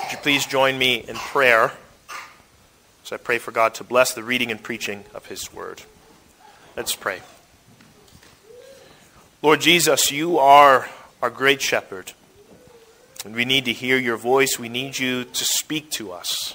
Would you please join me in prayer as I pray for God to bless the reading and preaching of His Word. Let's pray. Lord Jesus, you are our great shepherd, and we need to hear your voice. We need you to speak to us.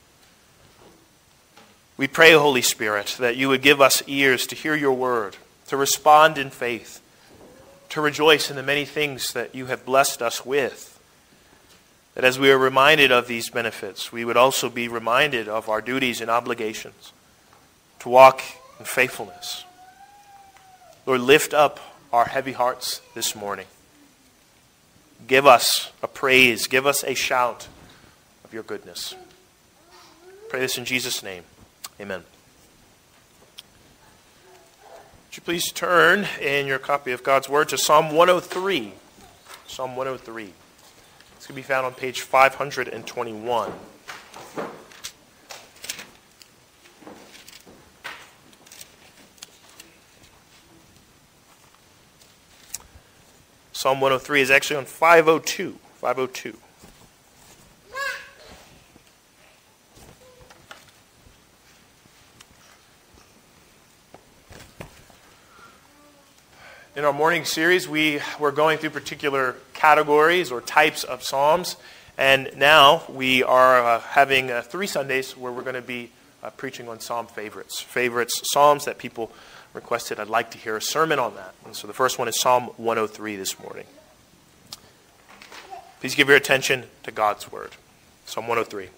We pray, Holy Spirit, that you would give us ears to hear your word, to respond in faith, to rejoice in the many things that you have blessed us with. That as we are reminded of these benefits, we would also be reminded of our duties and obligations to walk in faithfulness. Lord, lift up our heavy hearts this morning. Give us a praise, give us a shout of your goodness. Pray this in Jesus' name. Amen. Would you please turn in your copy of God's Word to Psalm 103. Psalm 103. It's going to be found on page 521. Psalm 103 is actually on 502. 502. In our morning series, we were going through particular categories or types of psalms, and now we are having 3 Sundays where we're going to be preaching on psalm favorites. Psalms that people requested. I'd like to hear a sermon on that. And so the first one is Psalm 103 this morning. Please give your attention to God's Word. Psalm 103.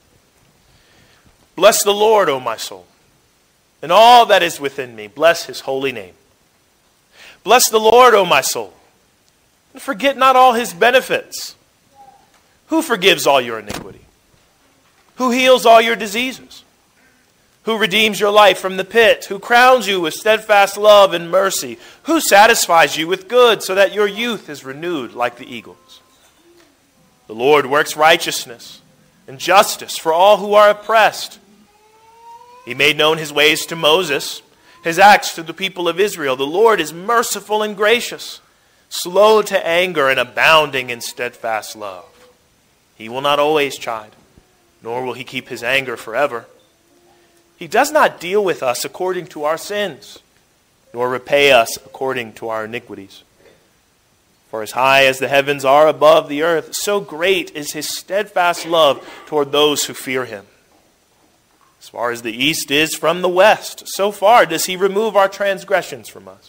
Bless the Lord, O my soul, and all that is within me. Bless His holy name. Bless the Lord, O my soul, and forget not all His benefits. Who forgives all your iniquity? Who heals all your diseases? Who redeems your life from the pit? Who crowns you with steadfast love and mercy? Who satisfies you with good so that your youth is renewed like the eagles? The Lord works righteousness and justice for all who are oppressed. He made known His ways to Moses, His acts to the people of Israel. The Lord is merciful and gracious, slow to anger and abounding in steadfast love. He will not always chide, nor will He keep His anger forever. He does not deal with us according to our sins, nor repay us according to our iniquities. For as high as the heavens are above the earth, so great is His steadfast love toward those who fear Him. As far as the east is from the west, so far does He remove our transgressions from us.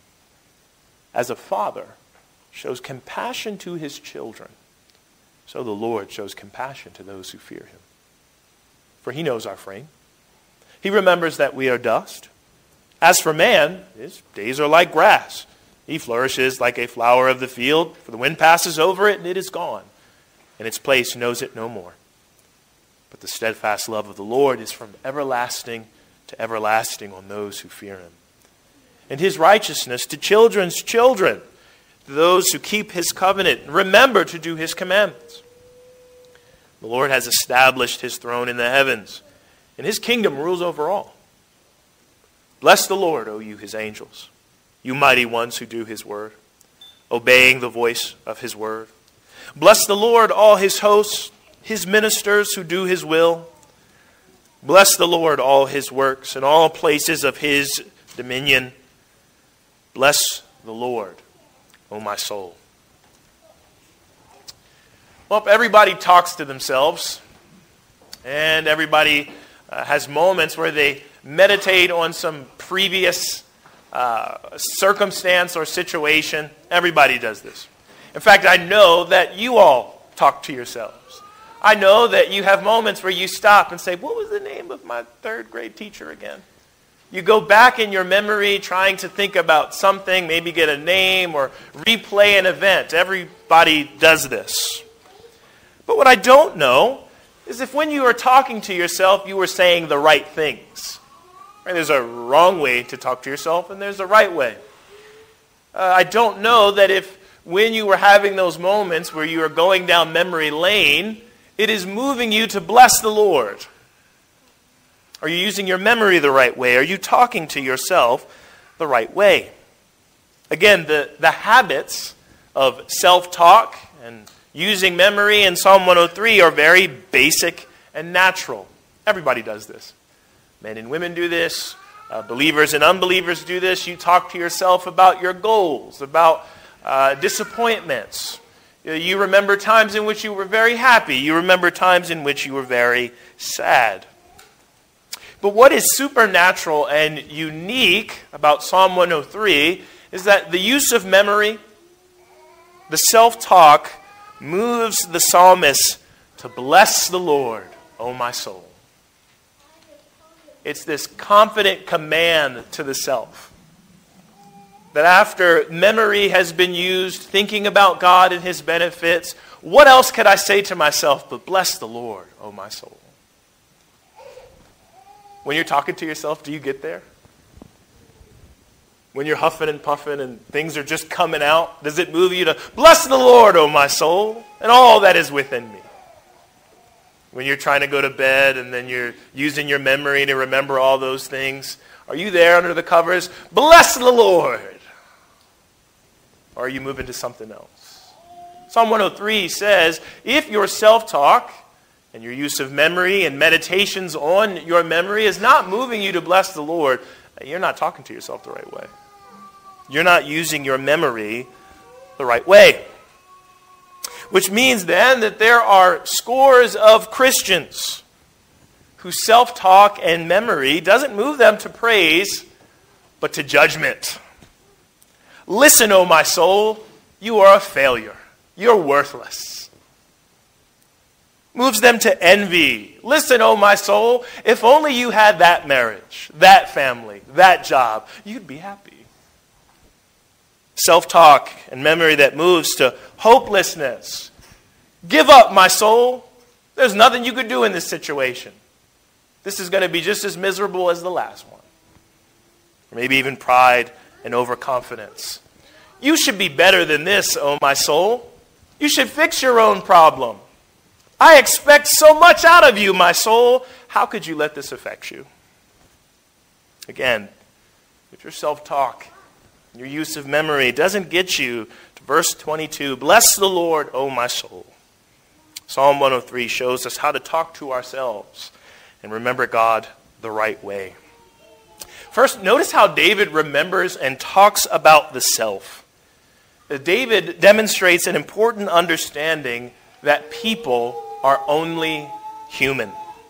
As a father shows compassion to his children, so the Lord shows compassion to those who fear Him. For He knows our frame. He remembers that we are dust. As for man, his days are like grass. He flourishes like a flower of the field, for the wind passes over it and it is gone, and its place knows it no more. But the steadfast love of the Lord is from everlasting to everlasting on those who fear Him. And His righteousness to children's children, to those who keep His covenant and remember to do His commandments. The Lord has established His throne in the heavens, and His kingdom rules over all. Bless the Lord, O you His angels, you mighty ones who do His word, obeying the voice of His word. Bless the Lord, all His hosts, His ministers who do His will. Bless the Lord, all His works, and all places of His dominion. Bless the Lord, O my soul. Well, everybody talks to themselves, and everybody has moments where they meditate on some previous circumstance or situation. Everybody does this. In fact, I know that you all talk to yourselves. I know that you have moments where you stop and say, what was the name of my 3rd grade teacher again? You go back in your memory trying to think about something, maybe get a name or replay an event. Everybody does this. But what I don't know is if when you are talking to yourself, you were saying the right things. Right? There's a wrong way to talk to yourself, and there's a right way. I don't know that if when you were having those moments where you are going down memory lane, it is moving you to bless the Lord. Are you using your memory the right way? Are you talking to yourself the right way? Again, the habits of self-talk and using memory in Psalm 103 are very basic and natural. Everybody does this. Men and women do this. Believers and unbelievers do this. You talk to yourself about your goals, about disappointments. You remember times in which you were very happy. You remember times in which you were very sad. But what is supernatural and unique about Psalm 103 is that the use of memory, the self-talk, moves the psalmist to bless the Lord, O my soul. It's this confident command to the self. That after memory has been used, thinking about God and His benefits, what else could I say to myself but bless the Lord, O my soul? When you're talking to yourself, do you get there? When you're huffing and puffing and things are just coming out, does it move you to bless the Lord, O my soul, and all that is within me? When you're trying to go to bed and then you're using your memory to remember all those things, are you there under the covers? Bless the Lord! Or are you moving to something else? Psalm 103 says, if your self-talk and your use of memory and meditations on your memory is not moving you to bless the Lord, you're not talking to yourself the right way. You're not using your memory the right way. Which means then that there are scores of Christians whose self-talk and memory doesn't move them to praise, but to judgment. Listen, O my soul, you are a failure. You're worthless. Moves them to envy. Listen, O my soul, if only you had that marriage, that family, that job, you'd be happy. Self-talk and memory that moves to hopelessness. Give up, my soul. There's nothing you could do in this situation. This is going to be just as miserable as the last one. Or maybe even pride and overconfidence. You should be better than this, oh my soul. You should fix your own problem. I expect so much out of you, my soul. How could you let this affect you? Again, if your self-talk, your use of memory doesn't get you to verse 22, bless the Lord, O my soul. Psalm 103 shows us how to talk to ourselves and remember God the right way. First, notice how David remembers and talks about the self. David demonstrates an important understanding that people are only human.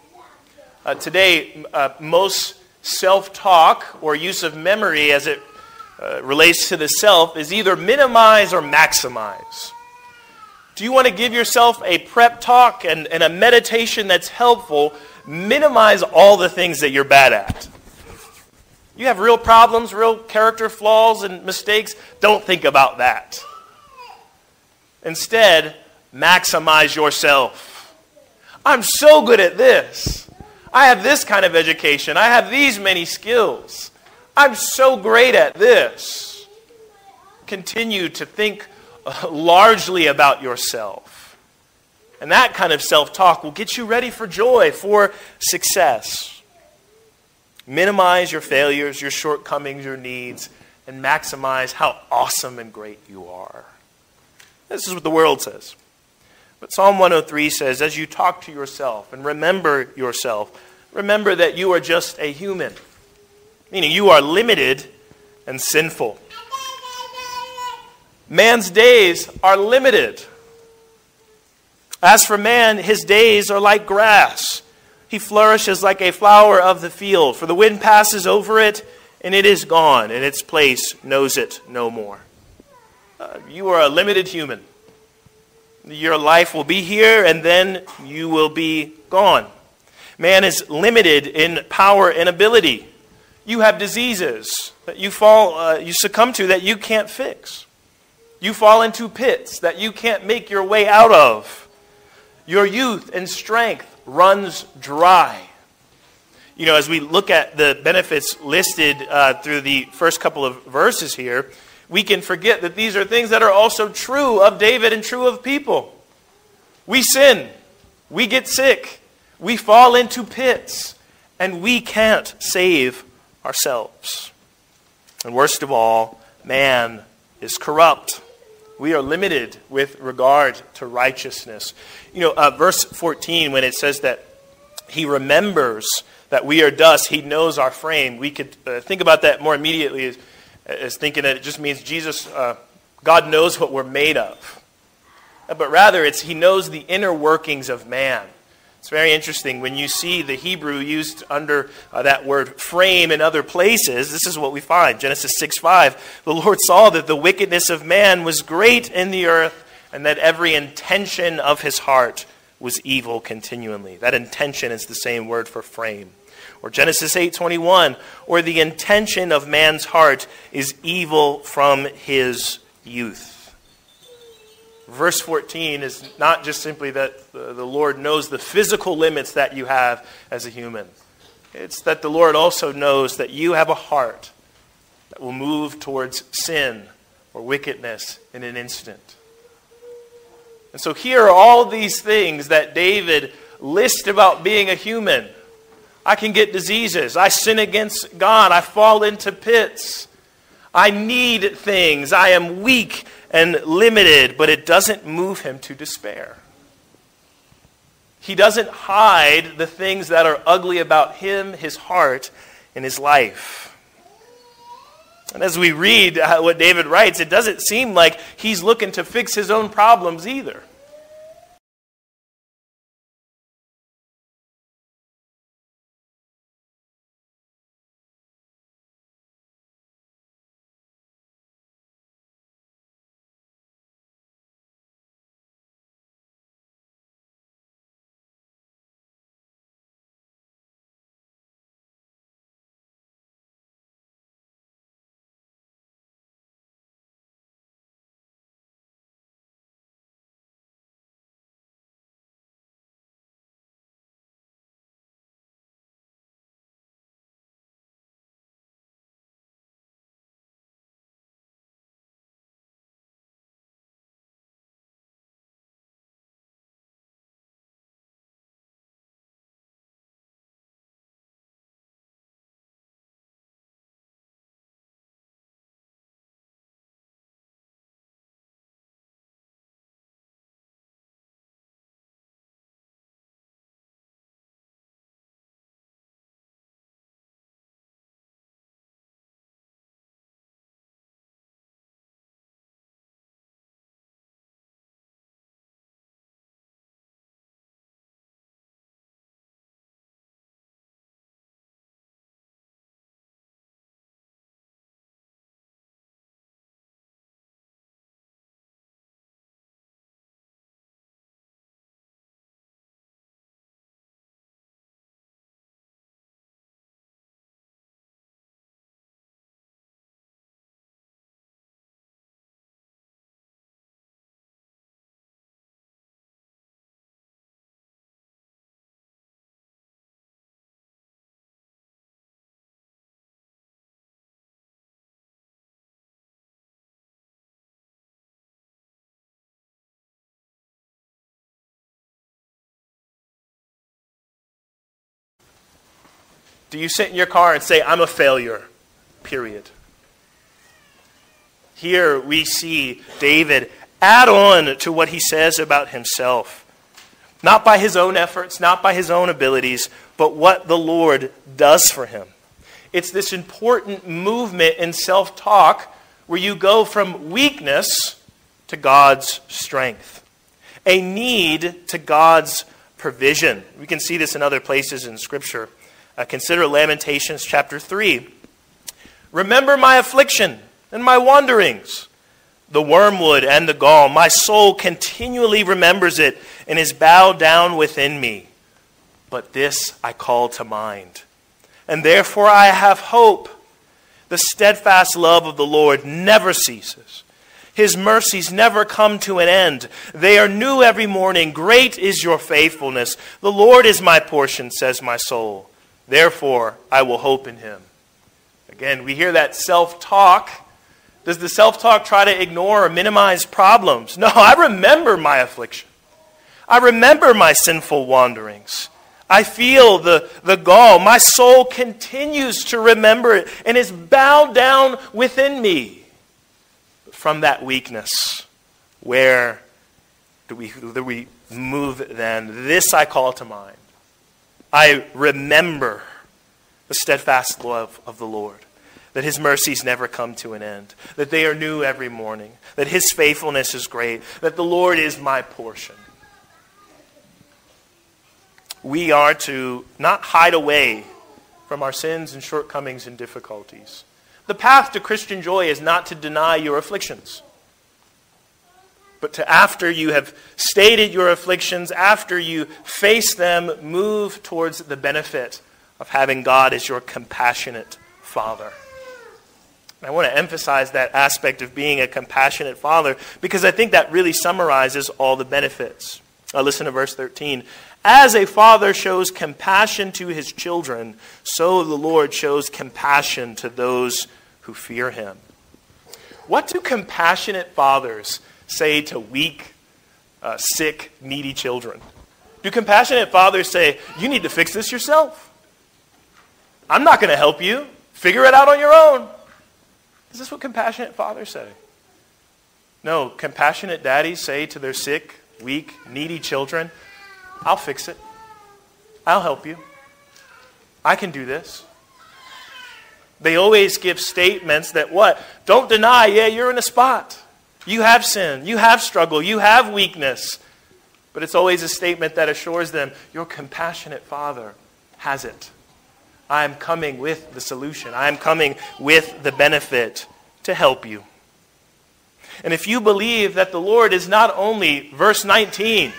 Today, most self-talk or use of memory as it relates to the self is either minimize or maximize. Do you want to give yourself a prep talk and a meditation that's helpful? Minimize all the things that you're bad at. You have real problems, real character flaws and mistakes. Don't think about that. Instead, maximize yourself. I'm so good at this. I have this kind of education. I have these many skills. I'm so great at this. Continue to think largely about yourself. And that kind of self-talk will get you ready for joy, for success. Minimize your failures, your shortcomings, your needs, and maximize how awesome and great you are. This is what the world says. But Psalm 103 says, as you talk to yourself and remember yourself, remember that you are just a human. Meaning you are limited and sinful. Man's days are limited. As for man, his days are like grass. He flourishes like a flower of the field, for the wind passes over it, and it is gone, and its place knows it no more. You are a limited human. Your life will be here, and then you will be gone. Man is limited in power and ability. You have diseases that you succumb to that you can't fix. You fall into pits that you can't make your way out of. Your youth and strength runs dry. You know, as we look at the benefits listed through the first couple of verses here, we can forget that these are things that are also true of David and true of people. We sin. We get sick. We fall into pits. And we can't save ourselves. And worst of all, man is corrupt. We are limited with regard to righteousness. Verse 14, when it says that he remembers that we are dust, he knows our frame. We could think about that more immediately as thinking that it just means God knows what we're made of. But rather, he knows the inner workings of man. It's very interesting when you see the Hebrew used under that word frame in other places. This is what we find. Genesis 6:5. The Lord saw that the wickedness of man was great in the earth, and that every intention of his heart was evil continually. That intention is the same word for frame. Or Genesis 8:21. Or the intention of man's heart is evil from his youth. Verse 14 is not just simply that the Lord knows the physical limits that you have as a human. It's that the Lord also knows that you have a heart that will move towards sin or wickedness in an instant. And so here are all these things that David lists about being a human. I can get diseases. I sin against God. I fall into pits. I need things. I am weak and limited, but it doesn't move him to despair. He doesn't hide the things that are ugly about him, his heart, and his life. And as we read what David writes, it doesn't seem like he's looking to fix his own problems either. Do you sit in your car and say, I'm a failure, period? Here we see David add on to what he says about himself. Not by his own efforts, not by his own abilities, but what the Lord does for him. It's this important movement in self-talk where you go from weakness to God's strength. A need to God's provision. We can see this in other places in Scripture. Consider Lamentations chapter 3. Remember my affliction and my wanderings, the wormwood and the gall. My soul continually remembers it and is bowed down within me. But this I call to mind, and therefore I have hope. The steadfast love of the Lord never ceases. His mercies never come to an end. They are new every morning. Great is your faithfulness. The Lord is my portion, says my soul. Therefore, I will hope in him. Again, we hear that self-talk. Does the self-talk try to ignore or minimize problems? No, I remember my affliction. I remember my sinful wanderings. I feel the gall. My soul continues to remember it and is bowed down within me. From that weakness, Where do we move then? This I call to mind. I remember the steadfast love of the Lord, that his mercies never come to an end, that they are new every morning, that his faithfulness is great, that the Lord is my portion. We are to not hide away from our sins and shortcomings and difficulties. The path to Christian joy is not to deny your afflictions, but to, after you have stated your afflictions, after you face them, move towards the benefit of having God as your compassionate Father. And I want to emphasize that aspect of being a compassionate Father because I think that really summarizes all the benefits. Listen to verse 13. As a father shows compassion to his children, so the Lord shows compassion to those who fear him. What do compassionate fathers say to weak, sick, needy children? Do compassionate fathers say, you need to fix this yourself? I'm not going to help you. Figure it out on your own. Is this what compassionate fathers say? No, compassionate daddies say to their sick, weak, needy children, I'll fix it. I'll help you. I can do this. They always give statements that what? Don't deny, yeah, you're in a spot. You have sin. You have struggle. You have weakness. But it's always a statement that assures them, your compassionate Father has it. I am coming with the solution. I am coming with the benefit to help you. And if you believe that the Lord is not only, verse 19,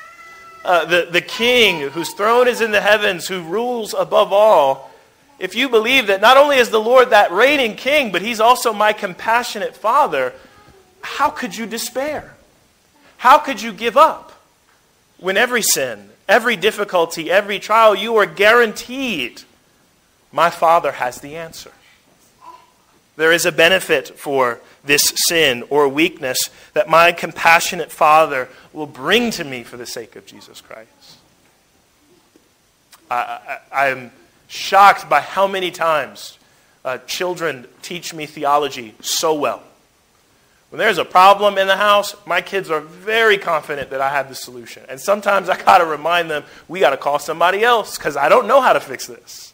the King whose throne is in the heavens, who rules above all, if you believe that not only is the Lord that reigning King, but he's also my compassionate Father, how could you despair? How could you give up? When every sin, every difficulty, every trial, you are guaranteed, my Father has the answer. There is a benefit for this sin or weakness that my compassionate Father will bring to me for the sake of Jesus Christ. I'm shocked by how many times children teach me theology so well. When there's a problem in the house, my kids are very confident that I have the solution. And sometimes I got to remind them, we got to call somebody else because I don't know how to fix this.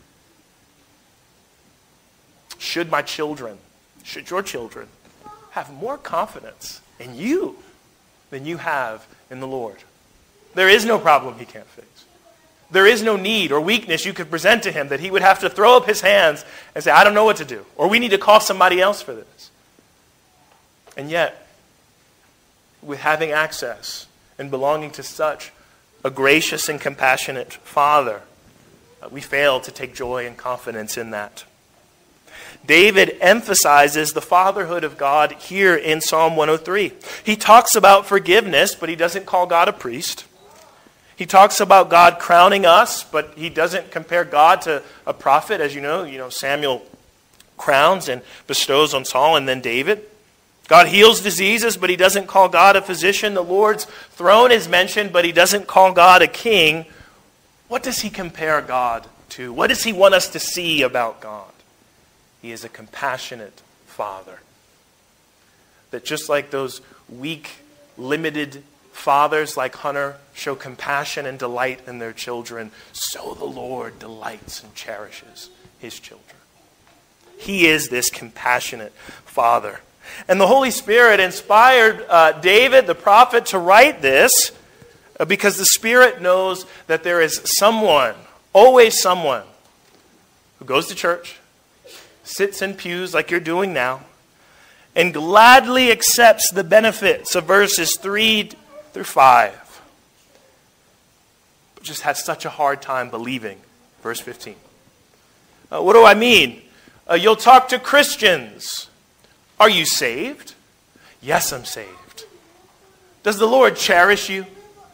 Should your children have more confidence in you than you have in the Lord? There is no problem he can't fix. There is no need or weakness you could present to him that he would have to throw up his hands and say, I don't know what to do. Or we need to call somebody else for this. And yet, with having access and belonging to such a gracious and compassionate Father, we fail to take joy and confidence in that. David emphasizes the fatherhood of God here in Psalm 103. He talks about forgiveness, but he doesn't call God a priest. He talks about God crowning us, but he doesn't compare God to a prophet. As you know, Samuel crowns and bestows on Saul and then David. God heals diseases, but he doesn't call God a physician. The Lord's throne is mentioned, but he doesn't call God a king. What does he compare God to? What does he want us to see about God? He is a compassionate Father. That just like those weak, limited fathers like Hunter show compassion and delight in their children, so the Lord delights and cherishes his children. He is this compassionate Father. And the Holy Spirit inspired David, the prophet, to write this because the Spirit knows that there is someone, always someone, who goes to church, sits in pews like you're doing now, and gladly accepts the benefits of verses 3 through 5, but just has such a hard time believing verse 15. What do I mean? You'll talk to Christians. Are you saved? Yes, I'm saved. Does the Lord cherish you?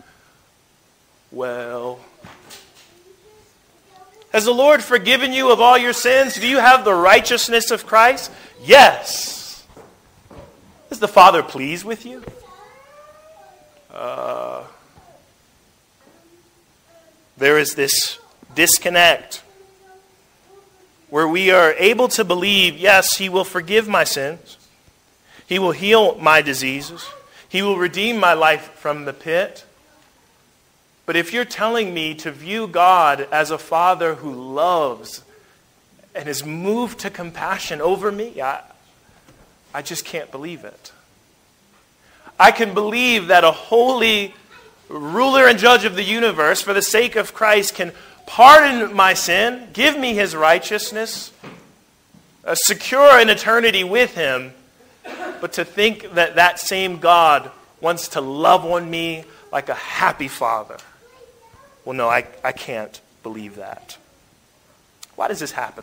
Well, has the Lord forgiven you of all your sins? Do you have the righteousness of Christ? Yes. Is the Father pleased with you? There is this disconnect where we are able to believe, yes, he will forgive my sins. He will heal my diseases. He will redeem my life from the pit. But if you're telling me to view God as a Father who loves and is moved to compassion over me, I just can't believe it. I can believe that a holy ruler and judge of the universe, for the sake of Christ, can pardon my sin, give me his righteousness, secure an eternity with him. But to think that that same God wants to love on me like a happy father, well, no, I can't believe that. Why does this happen?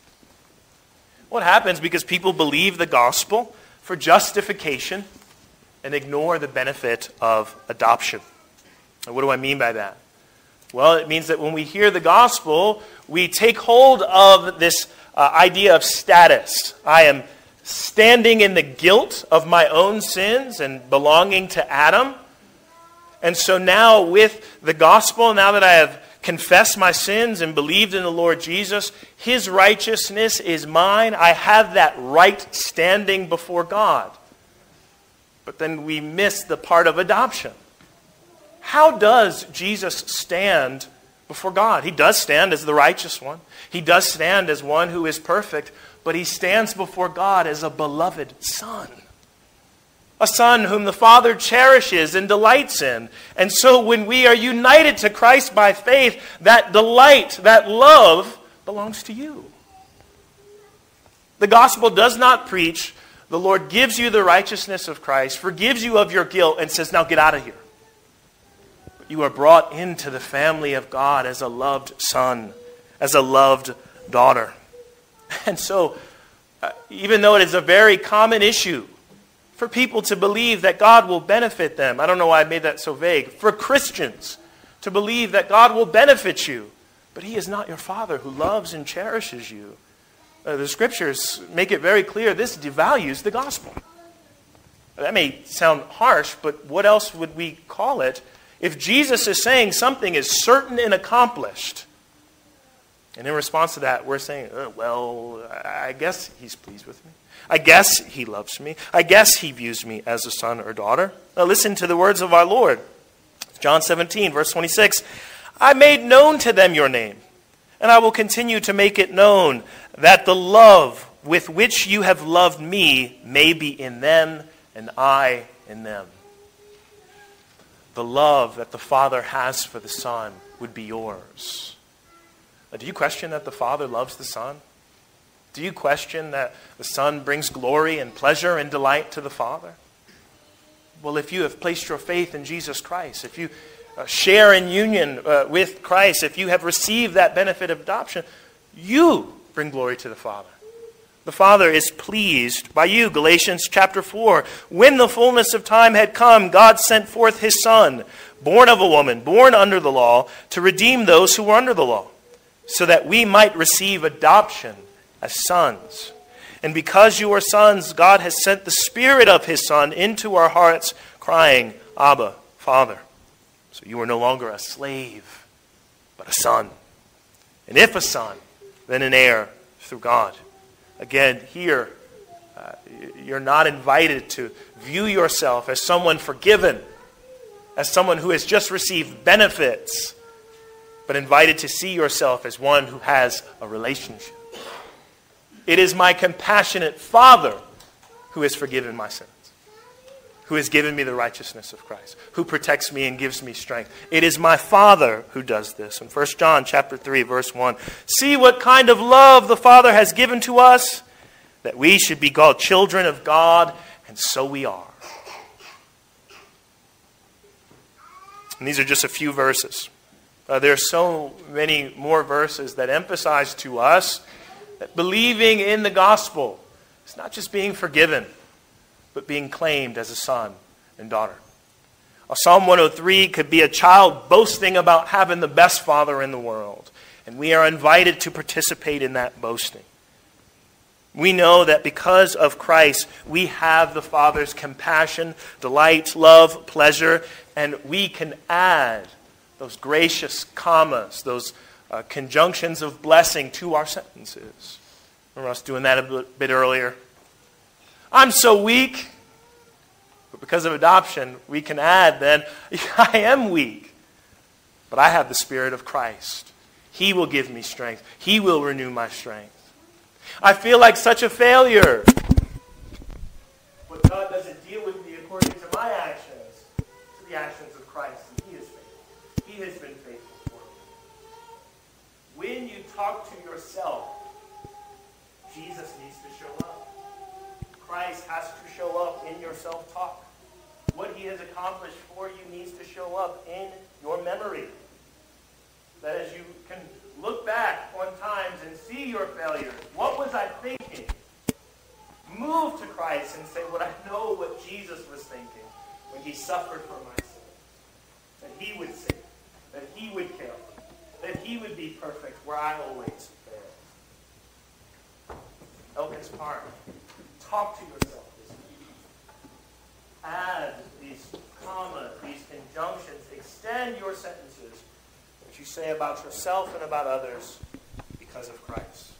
What happens because people believe the gospel for justification and ignore the benefit of adoption. And what do I mean by that? Well, it means that when we hear the gospel, we take hold of this idea of status. I am standing in the guilt of my own sins and belonging to Adam. And so now with the gospel, now that I have confessed my sins and believed in the Lord Jesus, his righteousness is mine. I have that right standing before God. But then we miss the part of adoption. How does Jesus stand before God? He does stand as the righteous one. He does stand as one who is perfect, but he stands before God as a beloved son. A son whom the Father cherishes and delights in. And so when we are united to Christ by faith, that delight, that love belongs to you. The gospel does not preach, the Lord gives you the righteousness of Christ, forgives you of your guilt, and says, now get out of here. You are brought into the family of God as a loved son, as a loved daughter. And so, even though it is a very common issue for people to believe that God will benefit them, I don't know why I made that so vague, for Christians to believe that God will benefit you, but he is not your Father who loves and cherishes you. The Scriptures make it very clear this devalues the gospel. That may sound harsh, but what else would we call it? If Jesus is saying something is certain and accomplished, and in response to that, we're saying, well, I guess he's pleased with me. I guess he loves me. I guess he views me as a son or daughter. Now listen to the words of our Lord. John 17, verse 26. I made known to them your name, and I will continue to make it known, that the love with which you have loved me may be in them, and I in them. The love that the Father has for the Son would be yours. Do you question that the Father loves the Son? Do you question that the Son brings glory and pleasure and delight to the Father? Well, if you have placed your faith in Jesus Christ, if you share in union with Christ, if you have received that benefit of adoption, you bring glory to the Father. The Father is pleased by you. Galatians chapter 4. When the fullness of time had come, God sent forth his Son, born of a woman, born under the law, to redeem those who were under the law, so that we might receive adoption as sons. And because you are sons, God has sent the Spirit of his Son into our hearts, crying, Abba, Father. So you are no longer a slave, but a son. And if a son, then an heir through God. Again, here, you're not invited to view yourself as someone forgiven, as someone who has just received benefits, but invited to see yourself as one who has a relationship. It is my compassionate Father who has forgiven my sins, who has given me the righteousness of Christ, who protects me and gives me strength. It is my Father who does this. In 1 John chapter 3, verse 1, see what kind of love the Father has given to us, that we should be called children of God, and so we are. And these are just a few verses. There are so many more verses that emphasize to us that believing in the gospel is not just being forgiven, but being claimed as a son and daughter. Psalm 103 could be a child boasting about having the best father in the world. And we are invited to participate in that boasting. We know that because of Christ, we have the Father's compassion, delight, love, pleasure, and we can add those gracious commas, those conjunctions of blessing to our sentences. Remember us doing that a bit earlier? I'm so weak, but Because of adoption, we can add then, I am weak, but I have the Spirit of Christ. He will give me strength. He will renew my strength. I feel like such a failure. But God doesn't deal with me according to my actions, to the actions of Christ. And He is faithful. He has been faithful for me. When you talk to yourself, Jesus needs to show up. Christ has to show up in your self-talk. What He has accomplished for you needs to show up in your memory. That as you can look back on times and see your failures, what was I thinking? Move to Christ and say, "Would I know what Jesus was thinking when He suffered for my sin? That He would save, that He would care, that He would be perfect where I always fail." Elkins Park, talk to yourself this week. Add these commas, these conjunctions. Extend your sentences that you say about yourself and about others because of Christ.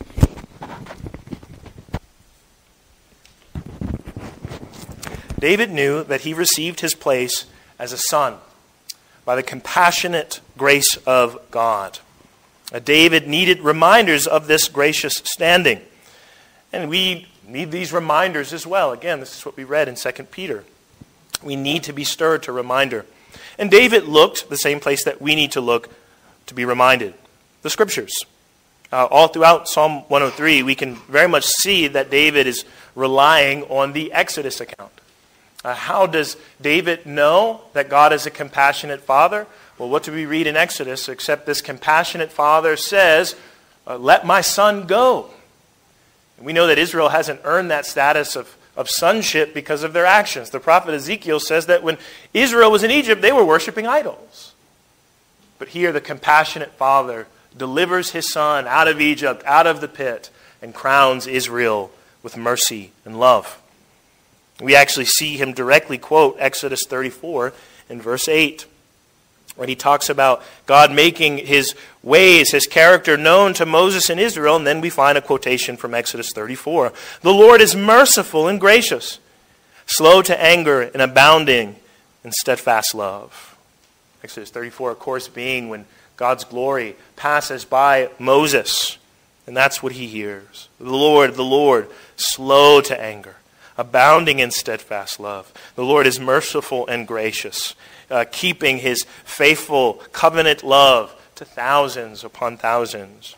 David knew that he received his place as a son by the compassionate grace of God. David needed reminders of this gracious standing. And we need these reminders as well. Again, this is what we read in 2 Peter. We need to be stirred to reminder. And David looked the same place that we need to look to be reminded. The Scriptures. All throughout Psalm 103, we can very much see that David is relying on the Exodus account. How does David know that God is a compassionate Father? Well, what do we read in Exodus except this compassionate Father says, "Let my son go." And we know that Israel hasn't earned that status of sonship because of their actions. The prophet Ezekiel says that when Israel was in Egypt, they were worshiping idols. But here the compassionate Father delivers his son out of Egypt, out of the pit, and crowns Israel with mercy and love. We actually see him directly quote Exodus 34 in verse 8, when he talks about God making His ways, His character known to Moses and Israel, and then we find a quotation from Exodus 34. "The Lord is merciful and gracious, slow to anger and abounding in steadfast love." Exodus 34, of course, being when God's glory passes by Moses, and that's what he hears. The Lord, slow to anger, abounding in steadfast love. The Lord is merciful and gracious, keeping His faithful covenant love to thousands upon thousands.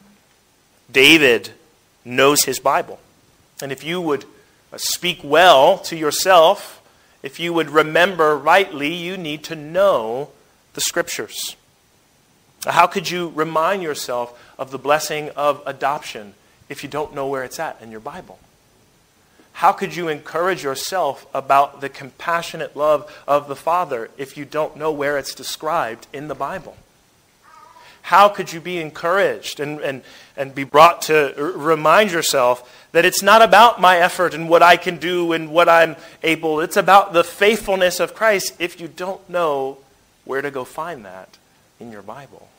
David knows his Bible. And if you would speak well to yourself, if you would remember rightly, you need to know the Scriptures. How could you remind yourself of the blessing of adoption if you don't know where it's at in your Bible? How could you encourage yourself about the compassionate love of the Father if you don't know where it's described in the Bible? How could you be encouraged and be brought to remind yourself that it's not about my effort and what I can do and what I'm able. It's about the faithfulness of Christ if you don't know where to go find that in your Bible.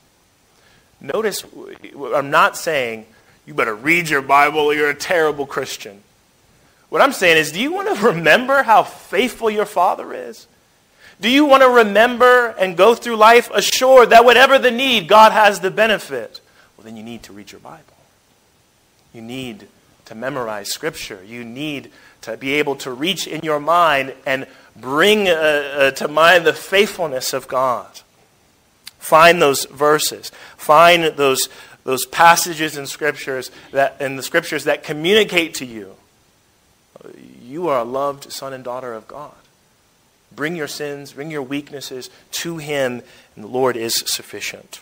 Notice, I'm not saying you better read your Bible or you're a terrible Christian. What I'm saying is, do you want to remember how faithful your Father is? Do you want to remember and go through life assured that whatever the need, God has the benefit? Well, then you need to read your Bible. You need to memorize Scripture. You need to be able to reach in your mind and bring to mind the faithfulness of God. Find those verses. Find those passages in Scriptures that communicate to you. You are a loved son and daughter of God. Bring your sins, bring your weaknesses to Him, and the Lord is sufficient.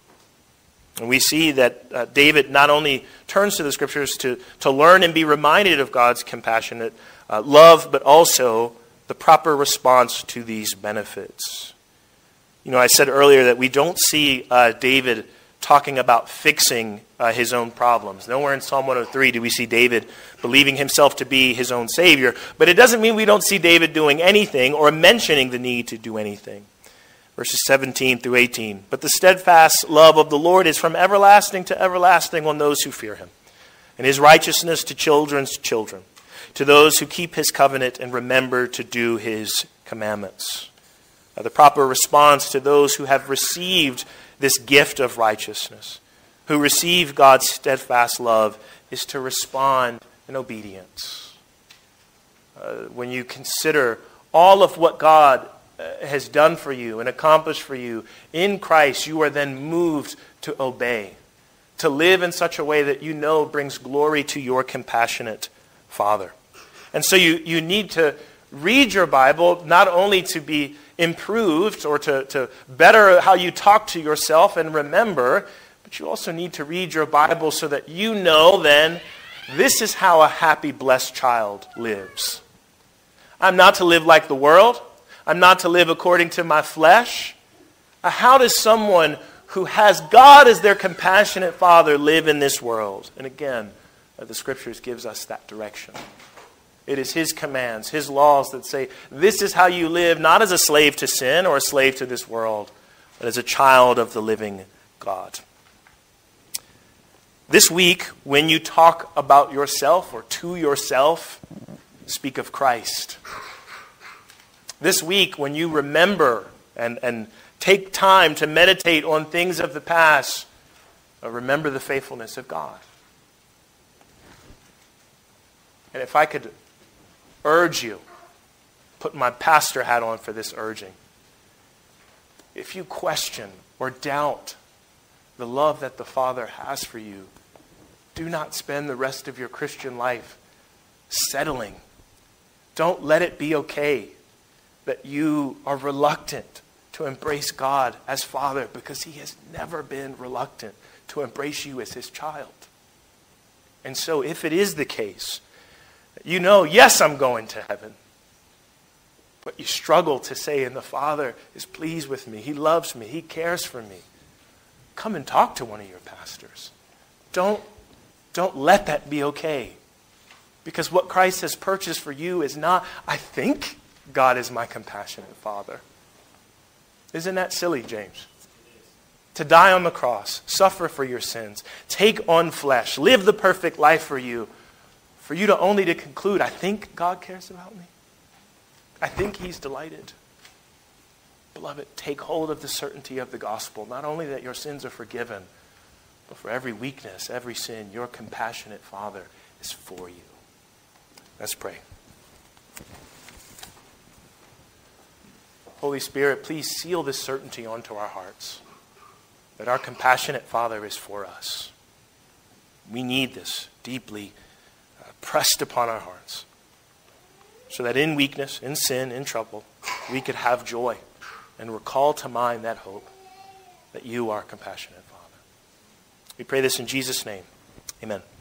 And we see that David not only turns to the Scriptures to learn and be reminded of God's compassionate love, but also the proper response to these benefits. You know, I said earlier that we don't see David talking about fixing his own problems. Nowhere in Psalm 103 do we see David believing himself to be his own Savior. But it doesn't mean we don't see David doing anything or mentioning the need to do anything. Verses 17 through 18. But the steadfast love of the Lord is from everlasting to everlasting on those who fear Him, and His righteousness to children's children, to those who keep his covenant and remember to do his commandments. The proper response to those who have received this gift of righteousness, who receive God's steadfast love, is to respond in obedience. When you consider all of what God has done for you and accomplished for you in Christ, you are then moved to obey, to live in such a way that you know brings glory to your compassionate Father. And so you need to read your Bible not only to be improved or to better how you talk to yourself and remember, but you also need to read your Bible so that you know then this is how a happy, blessed child lives. I'm not to live like the world. I'm not to live according to my flesh. How does someone who has God as their compassionate Father live in this world? And again, the Scriptures gives us that direction. It is his commands, his laws that say, this is how you live, not as a slave to sin or a slave to this world, but as a child of the living God. This week, when you talk about yourself or to yourself, speak of Christ. This week, when you remember and take time to meditate on things of the past, remember the faithfulness of God. And if I could urge you, put my pastor hat on for this urging. If you question or doubt the love that the Father has for you, do not spend the rest of your Christian life settling. Don't let it be okay that you are reluctant to embrace God as Father, because he has never been reluctant to embrace you as his child. And so if it is the case, you know, yes, I'm going to heaven, but you struggle to say, and the Father is pleased with me, he loves me, he cares for me, come and talk to one of your pastors. Don't let that be okay. Because what Christ has purchased for you is not, I think God is my compassionate Father. Isn't that silly, James? To die on the cross, suffer for your sins, take on flesh, live the perfect life for you to only to conclude, I think God cares about me. I think he's delighted. Beloved, take hold of the certainty of the gospel, not only that your sins are forgiven, but for every weakness, every sin, your compassionate Father is for you. Let's pray. Holy Spirit, please seal this certainty onto our hearts, that our compassionate Father is for us. We need this deeply pressed upon our hearts, so that in weakness, in sin, in trouble, we could have joy and recall to mind that hope that you are compassionate, Father. We pray this in Jesus' name. Amen.